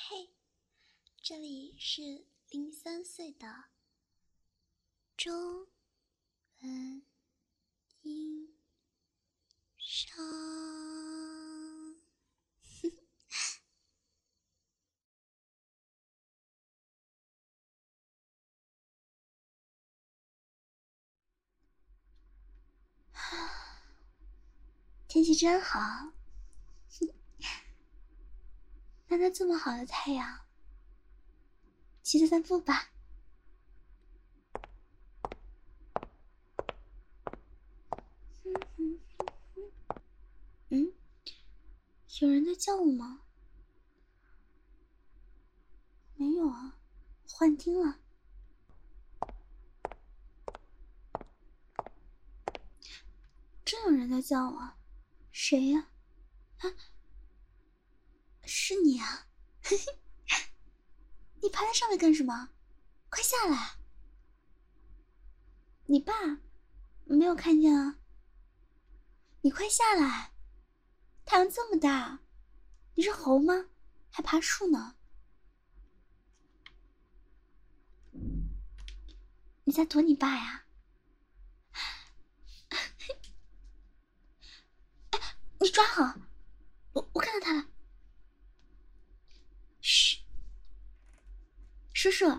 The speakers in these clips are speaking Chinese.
嘿，这里是03岁的中文音商。天气真好，难得这么好的太阳，起来散步吧。有人在叫我吗？没有啊，幻听了。真有人在叫我，谁呀？啊，是你啊！你爬在上面干什么？快下来！你爸没有看见啊？你快下来！太阳这么大，你是猴吗？还爬树呢？你在躲你爸呀？你抓好！我看到他了。嘘，叔叔，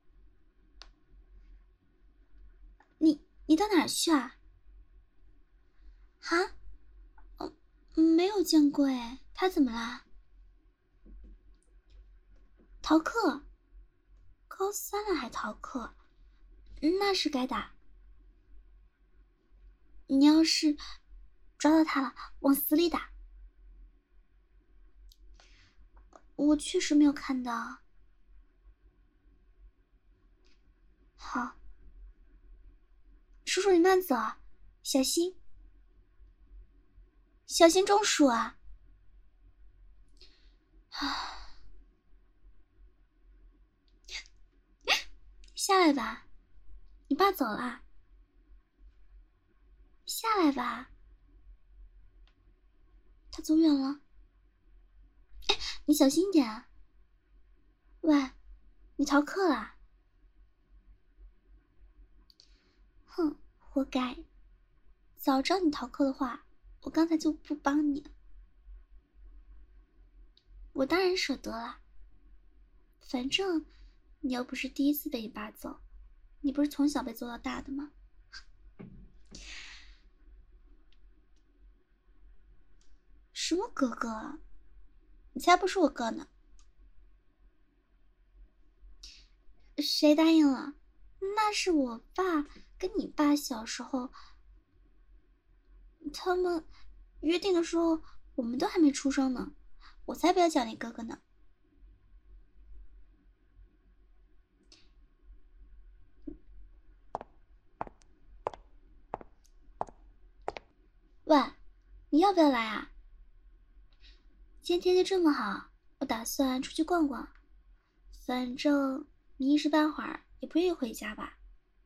你到哪儿去啊？啊？没有见过哎，他怎么啦？逃课？高三了还逃课？那是该打。你要是抓到他了，往死里打。我确实没有看到。好，叔叔你慢走，小心，小心中暑啊！下来吧，你爸走了。下来吧，他走远了。哎，你小心点。喂，你逃课啦？哼，活该！早知道你逃课的话，我刚才就不帮你了。我当然舍得啦，反正你又不是第一次被你爸揍，你不是从小被揍到大的吗？什么哥哥啊？你才不是我哥呢！谁答应了？那是我爸跟你爸小时候，他们约定的时候，我们都还没出生呢，我才不要叫你哥哥呢。喂，你要不要来啊？今天天气这么好，我打算出去逛逛，反正你一时半会儿也不愿意回家吧。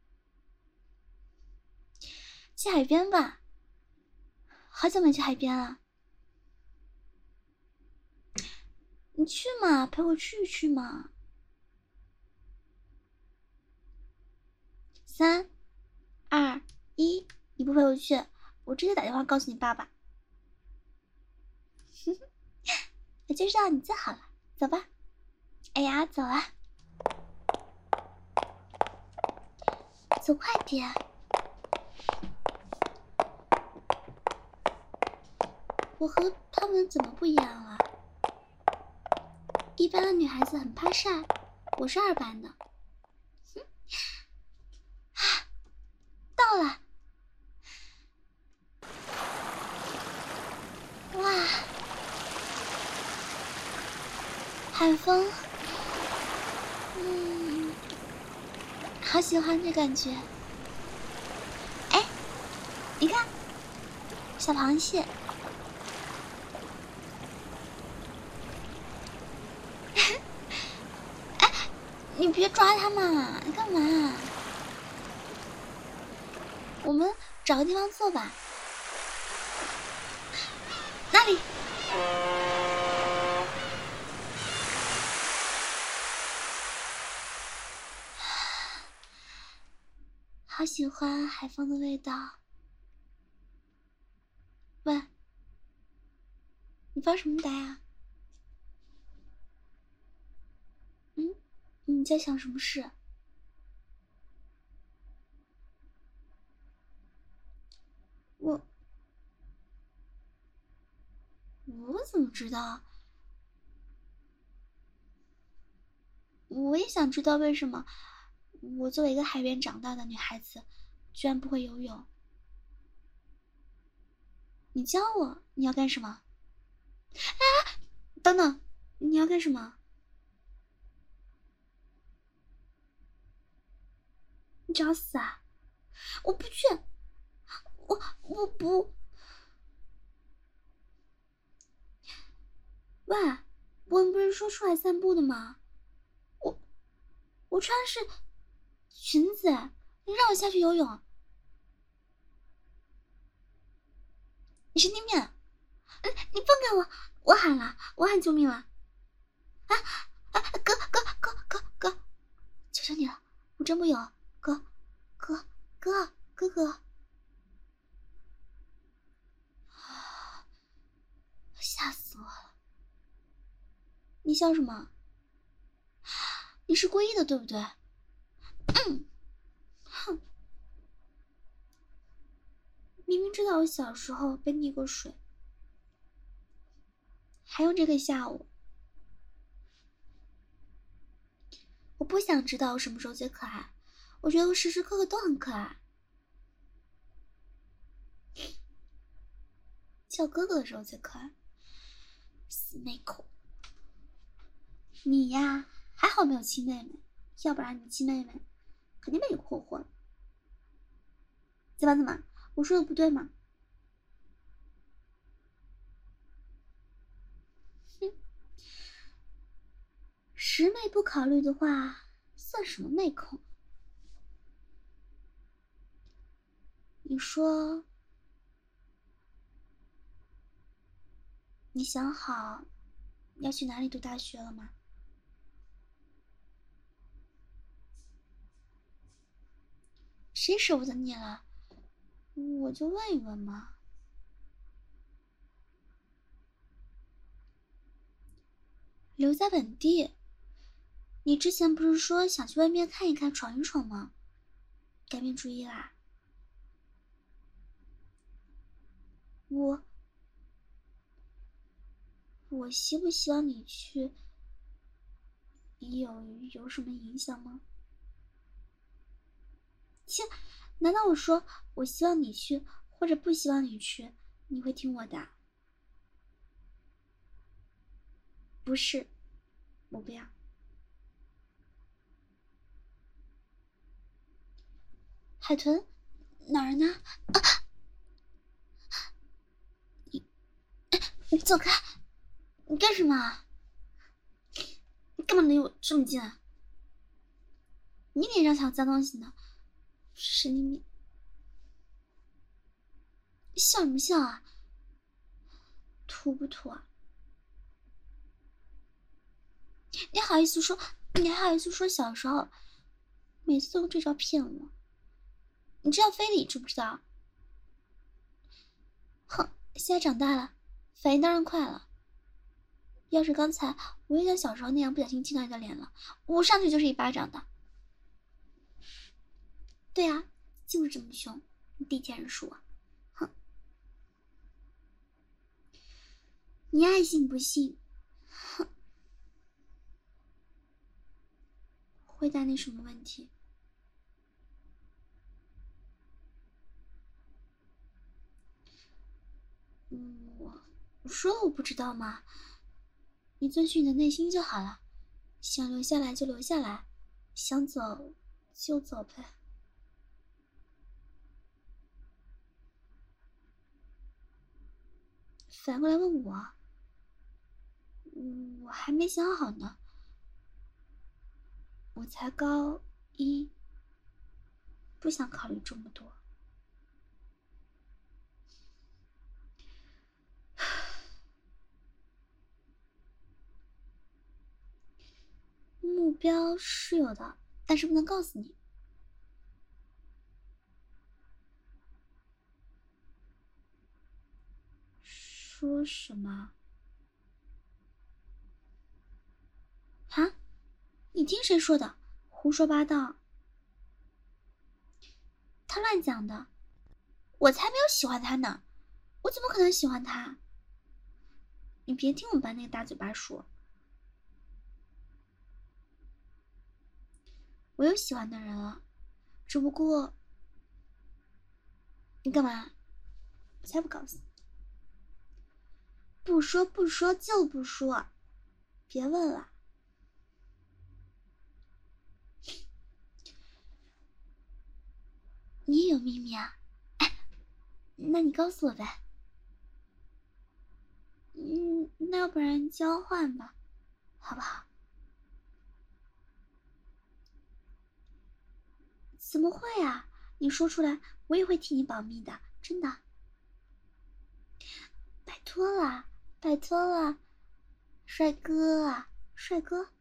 去海边吧，好久没去海边了。你去嘛，陪我去去嘛。3、2、1，你不陪我去，我直接打电话告诉你爸爸。我就知道你最好了，走吧。哎呀，走啊，走快点。我和他们怎么不一样了？一般的女孩子很怕晒，我是2班的。到了！哇，海风，好喜欢这感觉。哎，你看，小螃蟹。哎，你别抓它嘛，你干嘛？我们找个地方坐吧。那里。 好喜欢海风的味道。喂，你发什么呆啊？你在想什么事？我怎么知道？我也想知道为什么我作为一个海边长大的女孩子，居然不会游泳。你教我，你要干什么？等等，你要干什么？你找死啊！我不去，我不。喂，我们不是说出来散步的吗？我穿的是裙子，你让我下去游泳？你神经病！你放开我！我喊了，我喊救命了！哥，求求你了，我真不有，哥，吓死我了！你笑什么？你是故意的，对不对？哼，明明知道我小时候被溺过水，还用这个吓我。我不想知道我什么时候最可爱，我觉得我时时刻刻都很可爱。叫哥哥的时候最可爱。死妹口！你呀，还好没有亲妹妹，要不然你亲妹妹肯定被你霍霍了。怎么？我说的不对吗？哼，十妹不考虑的话，算什么妹控？你说，你想好要去哪里读大学了吗？谁舍不得你了？我就问一问嘛。留在本地？你之前不是说想去外面看一看、闯一闯吗？改变主意啦？我希不希望你去，有什么影响吗？切，难道我说我希望你去，或者不希望你去，你会听我的？不是，我不要。海豚哪儿呢？你走开！你干什么？你干嘛离我这么近啊？你脸上想脏东西呢？神经病！笑什么笑啊？土不土啊？你好意思说？你还好意思说小时候每次都用这招骗我？你知道非礼知不知道？哼，现在长大了，反应当然快了。要是刚才我也像小时候那样不小心亲到你的脸了，我上去就是一巴掌的。对啊，就是这么凶，你地天人数啊！哼，你爱信不信？哼，回答你什么问题？我说了我不知道吗？你遵循你的内心就好了，想留下来就留下来，想走就走呗。反过来问我，我还没想好呢。我才高一，不想考虑这么多。目标是有的，但是不能告诉你。 说什么？啊？你听谁说的？胡说八道！他乱讲的，我才没有喜欢他呢，我怎么可能喜欢他？你别听我们班那个大嘴巴说，我有喜欢的人了，只不过……你干嘛？我才不告诉你！不说不说就不说，别问了。你也有秘密啊？哎，那你告诉我呗。那要不然交换吧，好不好？怎么会啊？你说出来，我也会替你保密的，真的。拜托了，拜托了，帅哥啊，帅哥，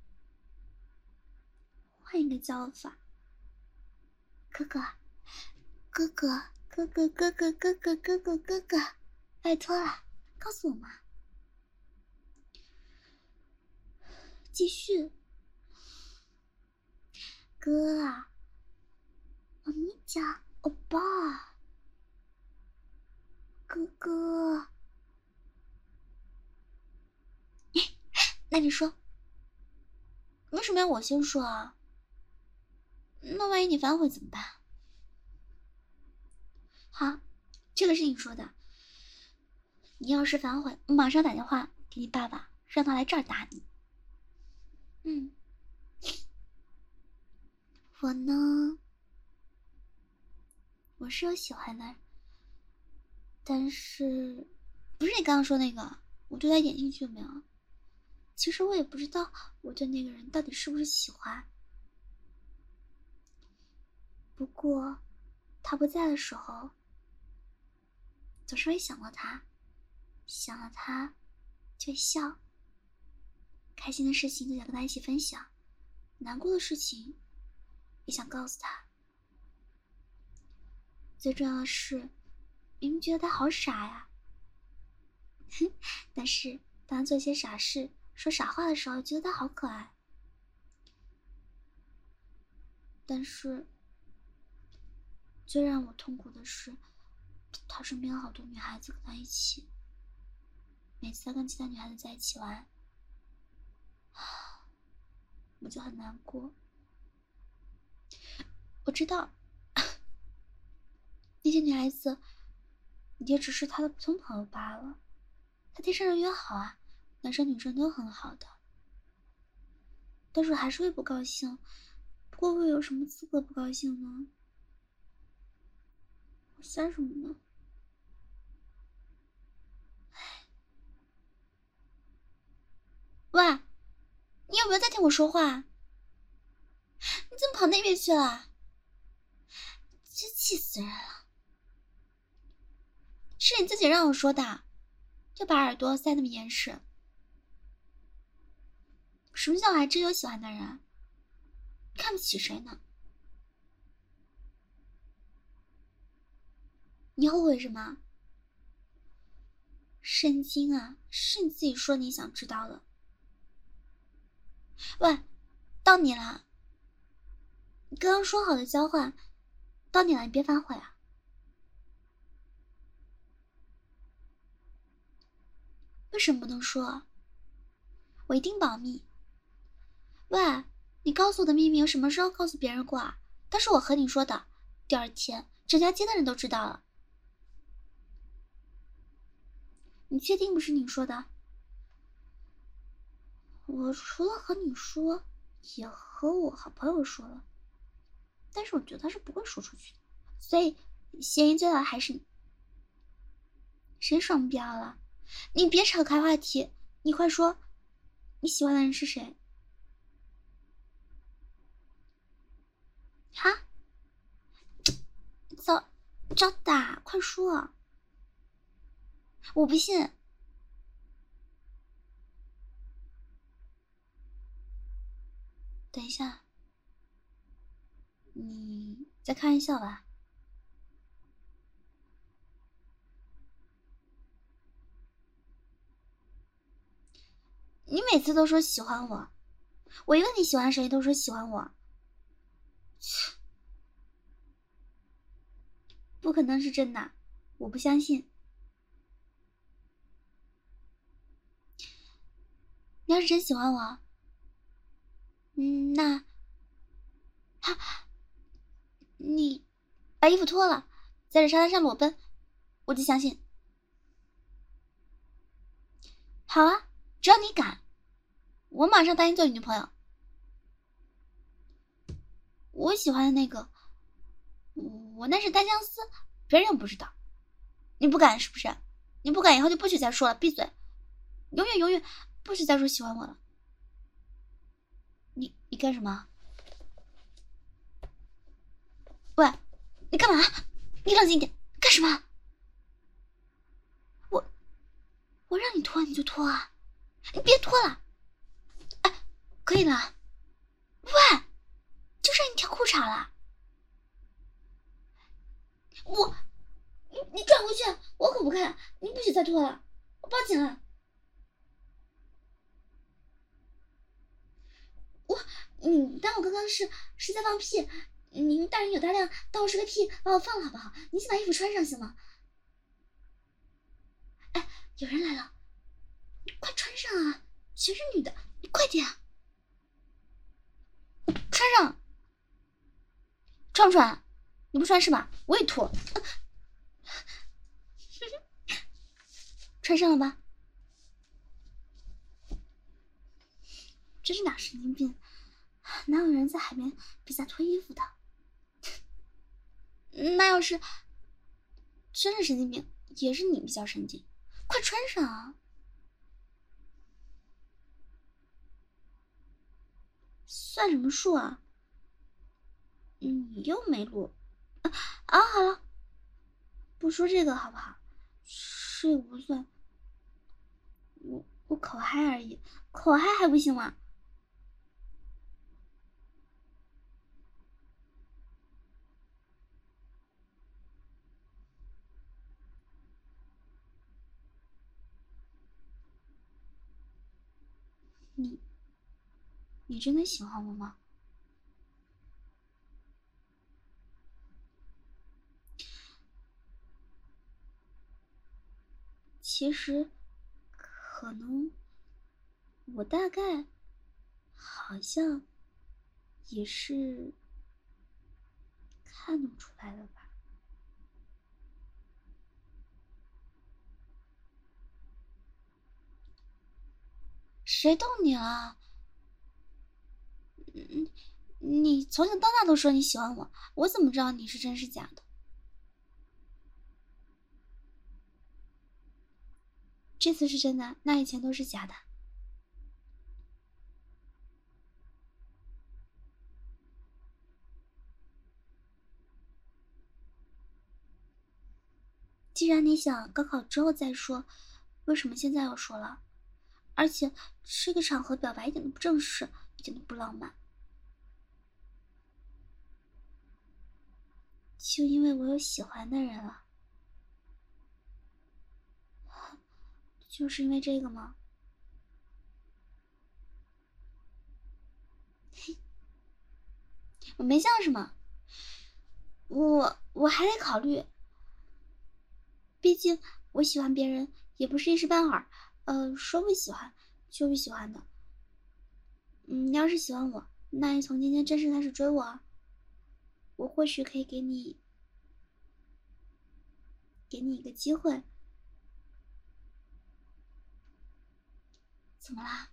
换一个叫法，哥哥，哥哥，哥哥，哥哥，哥哥，哥哥，哥哥，拜托了，告诉我嘛。继续，哥啊，我咪叫欧巴，哥哥，那你说，为什么要我先说啊？那万一你反悔怎么办？好，这个是你说的。你要是反悔，我马上打电话给你爸爸，让他来这儿打你。我呢，我是有喜欢的人，但是不是你刚刚说那个，我对他一点兴趣都没有。其实我也不知道我对那个人到底是不是喜欢，不过他不在的时候，总是会想到他，想到他就会笑，开心的事情就想跟他一起分享，难过的事情也想告诉他。最重要的是，明明觉得他好傻呀，但是当他做一些傻事、说傻话的时候，觉得他好可爱。但是最让我痛苦的是，他身边有好多女孩子跟他一起，每次他跟其他女孩子在一起玩，我就很难过。我知道那些女孩子也只是他的普通朋友罢了，他天生人缘好啊，男生女生都很好的。但是我还是会不高兴，不过我有什么资格不高兴呢？我算什么呢？喂，你有没有在听我说话？你怎么跑那边去了？真气死人了！是你自己让我说的，就把耳朵塞那么严实。什么叫我还真有喜欢的人？看不起谁呢？你后悔什么？神经啊！是你自己说你想知道的。喂，到你了。你刚刚说好的交换，到你了，你别反悔啊！为什么不能说？我一定保密。喂，你告诉我的秘密，我什么时候告诉别人过啊？但是我和你说的，第二天整条街的人都知道了。你确定不是你说的？我除了和你说，也和我好朋友说了，但是我觉得他是不会说出去的，所以嫌疑最大的还是你。谁双标了？你别岔开话题，你快说，你喜欢的人是谁？哈？早打，快说！我不信。等一下，你在开玩笑吧？ 你每次都说喜欢我，我一问你喜欢谁，都说喜欢我。不可能是真的，我不相信。你要是真喜欢我，那你把衣服脱了，在这沙滩上裸奔，我就相信。好啊，只要你敢，我马上答应做你女朋友。我喜欢的那个，我那是单相思，别人又不知道。你不敢是不是？你不敢，以后就不许再说了，闭嘴！永远不许再说喜欢我了。你干什么？喂，你干嘛？你冷静一点，干什么？我让你脱你就脱啊！你别脱了！哎，可以了。喂，就让你跳裤衩了。你转回去，我可不看，你不许再脱了，我报警了。你当我刚刚是在放屁？你用大人有大量当我是个屁，把我放了好不好？你先把衣服穿上行吗？哎，有人来了，你快穿上啊！全是女的，你快点啊！穿上，穿不穿？你不穿是吧？我也脱。穿上了吧？真是俩神经病，哪有人在海边比赛脱衣服的？那要是真是神经病，也是你比较神经。快穿上啊！算什么数啊？你又没录啊！好了，不说这个好不好？这个不算，我口嗨而已，口嗨还不行吗？你真的喜欢我吗？其实，可能我大概好像也是看得出来了吧。谁动你了？你从小到大都说你喜欢我，我怎么知道你是真是假的？这次是真的，那以前都是假的。既然你想高考之后再说，为什么现在要说了？而且这个场合表白一点都不正式，一点都不浪漫。就因为我有喜欢的人了，就是因为这个吗？我没想什么，我还得考虑，毕竟我喜欢别人也不是一时半会儿，说不喜欢就不喜欢的。你要是喜欢我，那你从今天正式开始追我，我或许可以给你一个机会。怎么啦？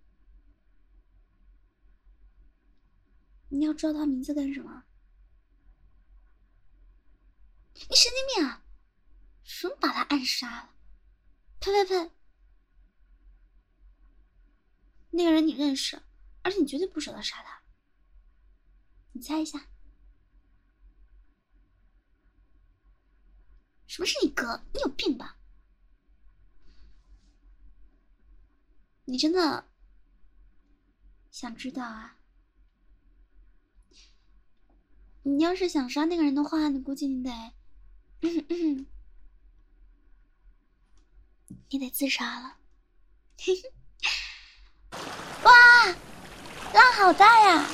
你要知道他名字干什么？你神经病啊！什么把他暗杀了？呸！那个人你认识，而且你绝对不舍得杀他。你猜一下，什么是你哥？你有病吧？你真的想知道啊？你要是想杀那个人的话，你估计你得，你得自杀了。 浪好大呀！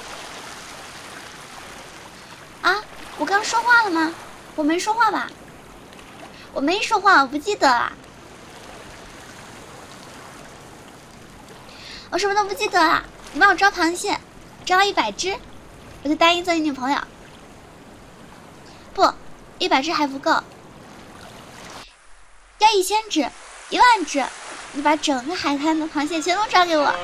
啊，我刚说话了吗？我没说话吧？我没说话，我不记得了。我什么都不记得了。你帮我抓螃蟹，抓到100只，我就答应做你女朋友。不，100只还不够，要1000只、10000只，你把整个海滩的螃蟹全都抓给我。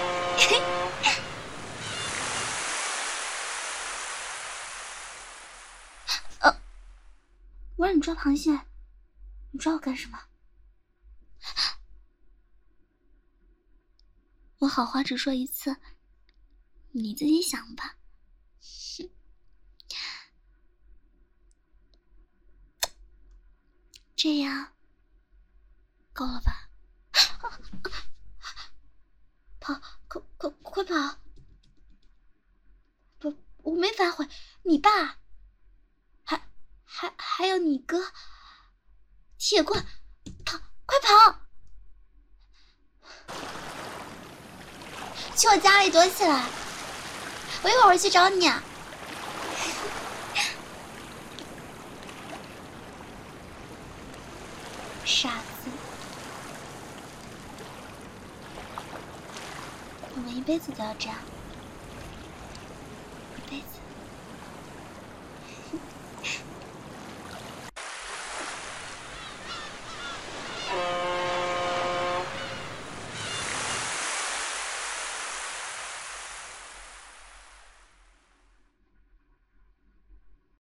我让你抓螃蟹，你抓我干什么？我好话只说一次，你自己想吧。这样够了吧？跑，快跑！不，我没反悔。你爸，还有你哥，铁棍，跑，快跑！去我家里躲起来，我一会儿回去找你啊。傻子，我们一辈子都要这样，一辈子。